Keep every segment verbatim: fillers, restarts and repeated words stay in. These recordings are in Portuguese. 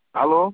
Alô?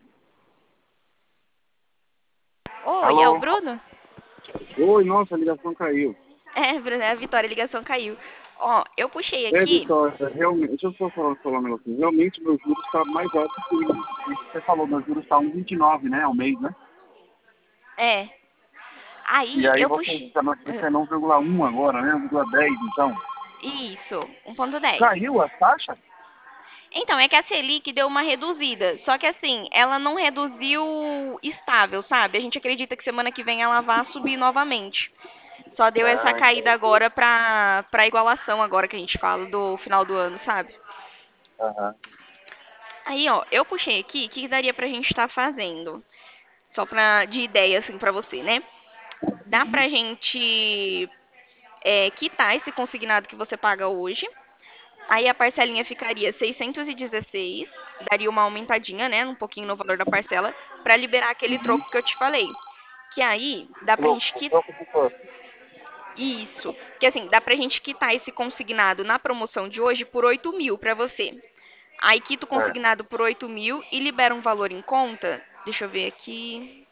Oi, é o Alô? Bruno? Oi, nossa, a ligação caiu. É, Bruno, é a Vitória, a ligação caiu. Ó, eu puxei É, aqui. Vitória, realmente, deixa eu só falar, falar um negócio. Assim. Realmente, meu juros está mais alto que o que você falou. Meu juros está um vírgula vinte e nove, né, ao mês, né? É. E Aí aí eu você puxei. está Ah, notificando um vírgula um agora, né? um vírgula dez, então. Isso, um ponto dez. Caiu a taxa? Então, é que a Selic deu uma reduzida. Só que assim, ela não reduziu estável, sabe? A gente acredita que semana que vem ela vai subir novamente. Só deu essa Ah, caída entendi. agora pra, pra igualação agora que a gente fala do final do ano, sabe? Aham. Aí, ó, eu puxei aqui o que daria pra gente estar fazendo. Só pra, de ideia, assim, pra você, né? Dá pra gente é, quitar esse consignado que você paga hoje. Aí a parcelinha ficaria seiscentos e dezesseis, daria uma aumentadinha, né, um pouquinho no valor da parcela, pra liberar aquele troco que eu te falei. Que aí dá pra gente Troco, quitar. troco de quanto? Isso. Que assim, dá pra gente quitar esse consignado na promoção de hoje por oito mil pra você. Aí quita o É. consignado por oito mil e libera um valor em conta. Deixa eu ver aqui.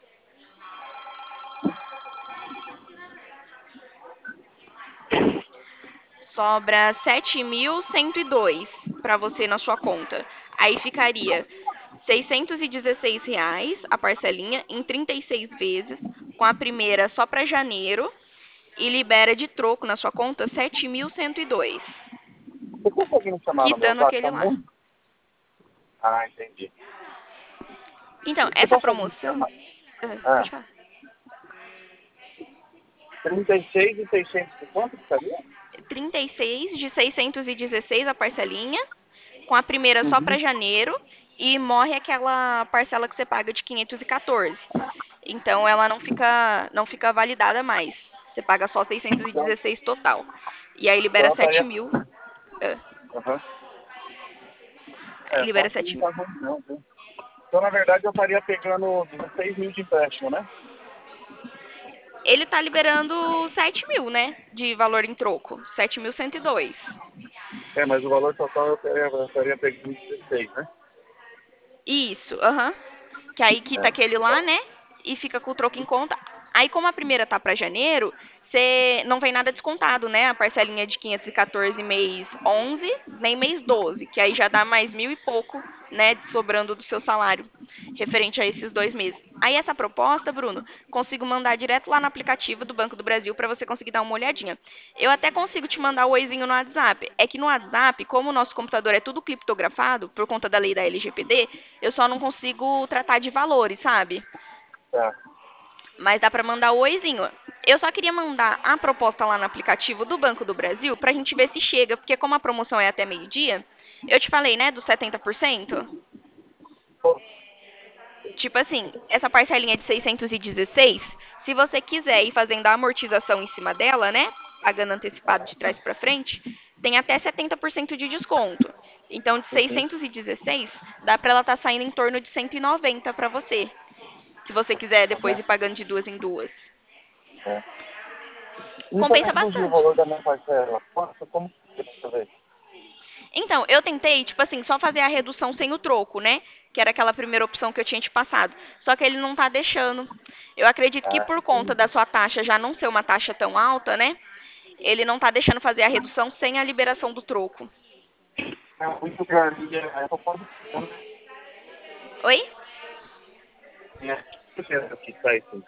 Sobra sete mil cento e dois para você na sua conta. Aí ficaria seiscentos e dezesseis reais a parcelinha em trinta e seis vezes, com a primeira só para janeiro e libera de troco na sua conta sete mil cento e dois, Você consegue me chamar no meu quitando WhatsApp aquele lá. também? Ah, entendi. Então, Você essa consegue me promoção, chamar? ah, Ah, pode falar. trinta e seis e seiscentos de quanto que sabia? trinta e seis de seiscentos e dezesseis a parcelinha, com a primeira só para Uhum. janeiro e morre aquela parcela que você paga de quinhentos e quatorze. Então ela não fica não fica validada mais. Você paga só Então, seiscentos e dezesseis total. E aí então libera eu sete estaria. mil. ah, Aham. Aí É, só libera que sete não mil. tá ruim não, viu? Então, na verdade, eu estaria pegando dezesseis mil de empréstimo, né? Ele tá liberando sete mil, né? De valor em troco. sete mil cento e dois. É, mas o valor total eu estaria, eu estaria pegando dezesseis, né? Isso, aham. Que aí quita É. aquele lá, né? E fica com o troco em conta. Aí, como a primeira tá para janeiro, você não vem nada descontado, né? A parcelinha de quinhentos e quatorze mês onze, nem mês doze, que aí já dá mais mil e pouco, né? Sobrando do seu salário, referente a esses dois meses. Aí, essa proposta, Bruno, consigo mandar direto lá no aplicativo do Banco do Brasil para você conseguir dar uma olhadinha. Eu até consigo te mandar o oizinho no WhatsApp. É que no WhatsApp, como o nosso computador é tudo criptografado, por conta da lei da L G P D, eu só não consigo tratar de valores, sabe? Tá. Mas dá pra mandar o oizinho. Eu só queria mandar a proposta lá no aplicativo do Banco do Brasil pra gente ver se chega, porque como a promoção é até meio-dia, eu te falei, né, dos setenta por cento. Pô, Tipo assim, essa parcelinha de seiscentos e dezesseis, se você quiser ir fazendo a amortização em cima dela, né, pagando antecipado de trás pra frente, tem até setenta por cento de desconto. Então, de uhum. seiscentos e dezesseis, dá pra ela estar saindo em torno de cento e noventa pra você. Se você quiser depois Uhum. ir pagando de duas em duas. É. E para Compensa reduzir o bastante. valor da minha parcela, quanto, como que você vê? Então, eu tentei, tipo assim, só fazer a redução sem o troco, né? Que era aquela primeira opção que eu tinha te passado. Só que ele não tá deixando. Eu acredito que Ah, por conta da entendi. sua taxa já não ser uma taxa tão alta, né? Ele não tá deixando fazer a redução sem a liberação do troco. É muito grande, é, eu posso Oi? é, certeza que está isso.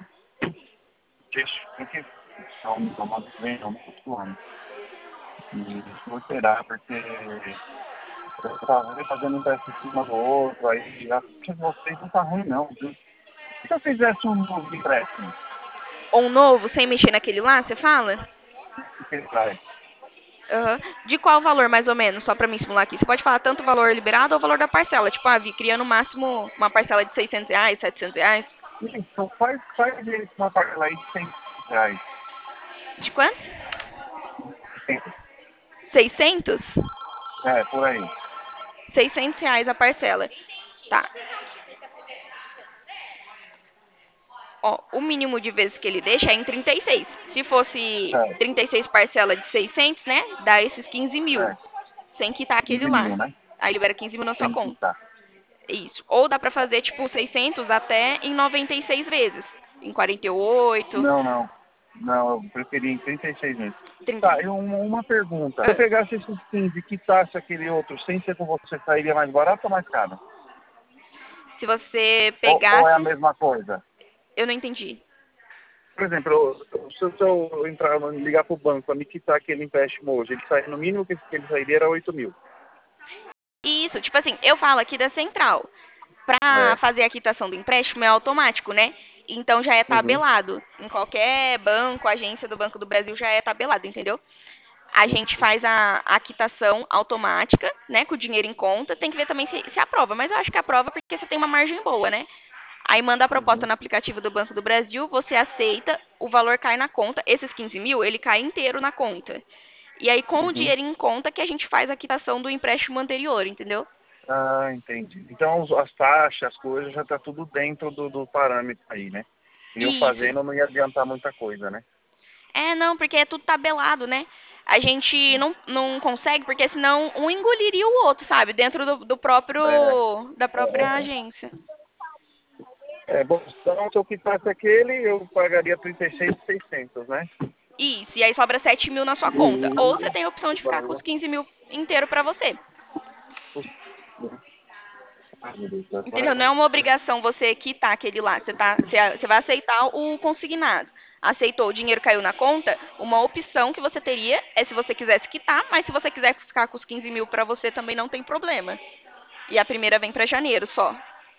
Porque não, não, não, não, não, e vou esperar, porque eu estava fazendo um teste em cima do outro, aí acho que vocês não tá ruim não, viu? Se eu fizesse um novo empréstimo, Ou um novo, sem mexer naquele lá, você fala? o que ele traz? Aham. De qual valor, mais ou menos, só pra me simular aqui? Você pode falar tanto o valor liberado ou o valor da parcela. Tipo, ah, Vi, queria no máximo uma parcela de seiscentos reais, setecentos reais. Então faz, faz ele uma parcela aí de cem reais. De quanto? seiscentos? É, por aí. seiscentos reais a parcela. Tá. Ó, o mínimo de vezes que ele deixa é em trinta e seis. Se fosse É, trinta e seis parcela de seiscentos, né? Dá esses quinze mil. é, Sem quitar aquele quinze lá. mil, né? Aí libera quinze mil na sua Tem que conta. estar. Isso. Ou dá pra fazer, tipo, seiscentos até em noventa e seis vezes. Em quarenta e oito, Não, não. Não, eu preferia em trinta e seis meses. trinta. Tá, e uma, uma pergunta. Se eu Ah, pegasse esses quinze e quitasse aquele outro sem ser com você, sairia mais barato ou mais caro? Se você Ou, ou é a pegasse... mesma coisa? Eu não entendi. Por exemplo, eu- se eu, se eu entrar, ligar para o banco para me quitar aquele empréstimo hoje, ele sai, no mínimo que ele sairia era oito mil. Isso, tipo assim, eu falo aqui da central. Pra É. fazer a quitação do empréstimo é automático, né? Então já é Uhum. tabelado. Em qualquer banco, agência do Banco do Brasil já é tabelado, entendeu? A gente faz a, a quitação automática, né? Com o dinheiro em conta. Tem que ver também se, se aprova. Mas eu acho que aprova porque você tem uma margem boa, né? Aí manda a proposta Uhum. no aplicativo do Banco do Brasil, você aceita, o valor cai na conta. Esses quinze mil, ele cai inteiro na conta. E aí, com o Uhum. dinheiro em conta, que a gente faz a quitação do empréstimo anterior, entendeu? Ah, entendi. Então os- as taxas, as coisas, já tá tudo dentro do, do parâmetro aí, né? E eu Isso. fazendo não ia adiantar muita coisa, né? É, não, porque é tudo tabelado, né? A gente não, não consegue, porque senão um engoliria o outro, sabe? Dentro do, do É, próprio, da própria agência. é bom, então se eu quitasse aquele, eu pagaria trinta e seis mil e seiscentos, né? Isso, e aí sobra sete mil na sua conta. Ou você tem a opção de ficar com os quinze mil inteiro pra você. Entendeu? Não é uma obrigação você quitar aquele lá. Você, tá, você, você vai aceitar o consignado. Aceitou, o dinheiro caiu na conta. Uma opção que você teria é se você quisesse quitar, mas se você quiser ficar com os quinze mil pra você também não tem problema. E a primeira vem pra janeiro só.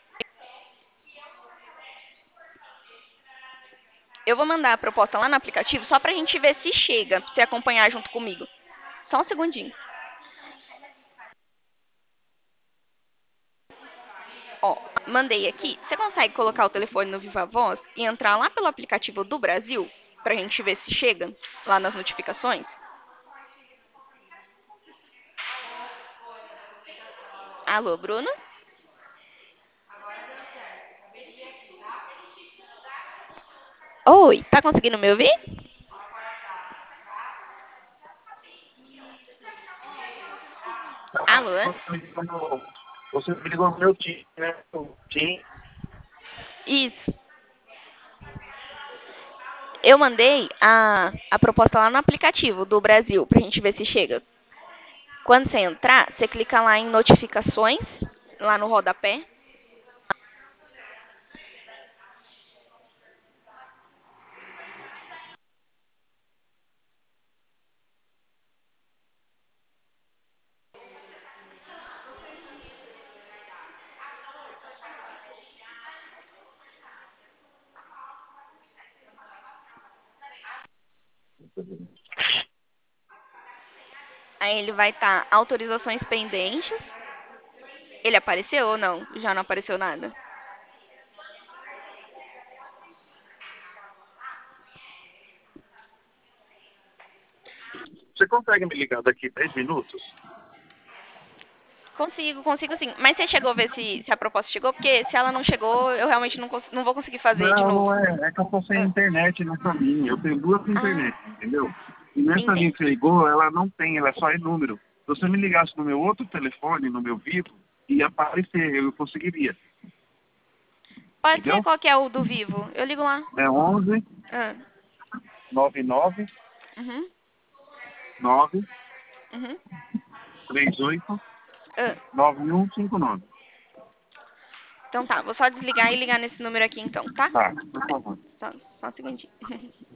Eu vou mandar a proposta lá no aplicativo só pra gente ver se chega, pra você acompanhar junto comigo. Só um segundinho. Ó, mandei aqui. Você consegue colocar o telefone no Viva Voz e entrar lá pelo aplicativo do Brasil pra gente ver se chega lá nas notificações? Alô, Bruno? Oi, tá conseguindo me ouvir? Alô? Você me ligou no meu time, né? O time. Isso. Eu mandei a, a proposta lá no aplicativo do Brasil pra gente ver se chega. Quando você entrar, você clica lá em notificações, lá no rodapé. Aí ele vai estar autorizações pendentes. Ele apareceu ou não? Já não apareceu nada. Você consegue me ligar daqui dez minutos? Consigo, consigo sim. Mas você chegou a ver se, se a proposta chegou? Porque se ela não chegou, eu realmente não, cons- não vou conseguir fazer de Não, novo. não é. É que eu tô sem Ah, internet nessa linha. Eu tenho duas ah, internet, entendeu? E nessa linha que entendi. você ligou, ela não tem, ela é só em número. Se você me ligasse no meu outro telefone, no meu Vivo, ia aparecer, eu conseguiria. Pode ser Entendeu? qual que é o do Vivo. Eu ligo lá. É onze, Ah, nove nove, uhum, nove, uhum. três oito, Ah, nove um cinco nove. então tá, vou só desligar e ligar nesse número aqui então, tá? Tá, por favor. Só, só um segundinho.